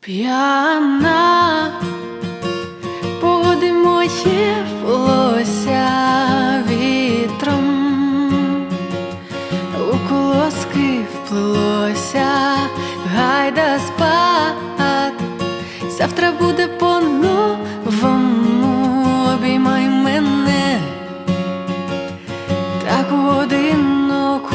П'яна, погоди моє волосся вітром у колоски вплилося, гайда спать, завтра буде по-новому, обіймай мене так у одиноку.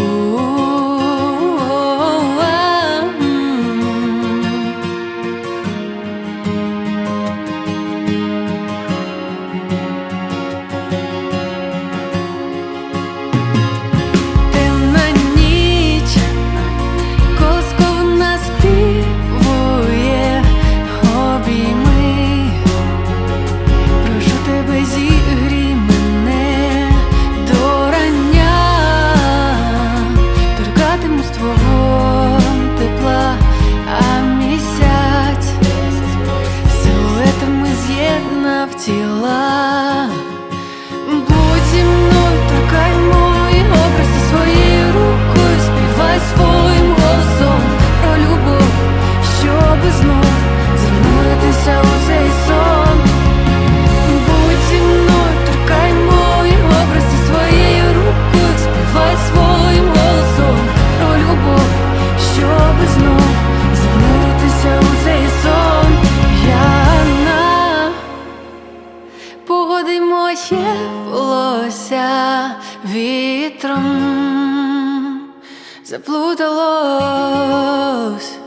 Тіла, будь зі мною, торкай мої образи своєю рукою, співай своїм голосом про любов, щоби знов зануритися у цей сон. Будь зі мною, торкай мої образи своєю рукою, співай своїм голосом про любов, щоби знов зануритися у цей сон. Погоди моє волосся вітром заплуталось.